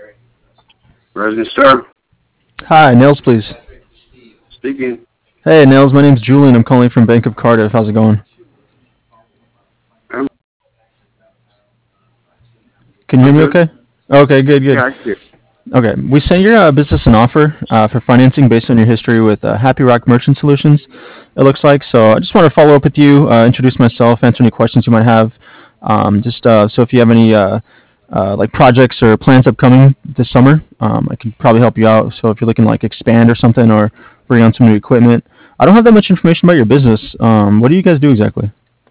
Rising Star Hi, Nils, please. speaking. Hey, Nils, my name's Julian. I'm calling from Bank of Cardiff. How's it going? I'm, Can you I'm hear me good. okay? Okay, good, Yeah, good. I can hear. Okay, we sent your business an offer for financing based on your history with Happy Rock Merchant Solutions, it looks like. So I just want to follow up with you, introduce myself, answer any questions you might have. Just so if you have any like projects or plans upcoming this summer, I can probably help you out. So if you're looking to like expand or something or bring on some new equipment, I don't have that much information about your business. What do you guys do exactly?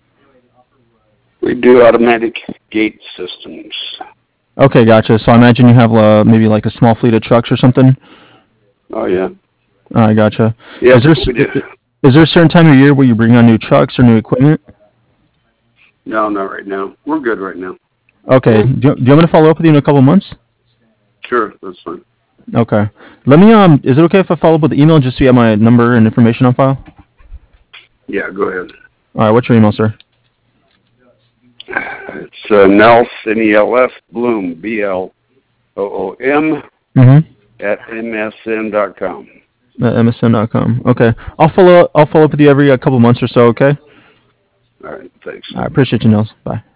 We do automatic gate systems. Okay, gotcha. So I imagine you have maybe like a small fleet of trucks or something. Oh yeah. I gotcha. Yep, Is there we do. is there a certain time of year where you bring on new trucks or new equipment? No, not right now. We're good right now. Okay. Do you want me to follow up with you in a couple months? Sure, that's fine. Okay. Let me Is it okay if I follow up with the email just so you have my number and information on file? Yeah, go ahead. All right. What's your email, sir? It's Nels Nels Bloom Bloom Mm-hmm. at msn.com. At msn.com. Okay. I'll follow up with you every couple months or so. Okay. All right, thanks. I appreciate you, Nels. Bye.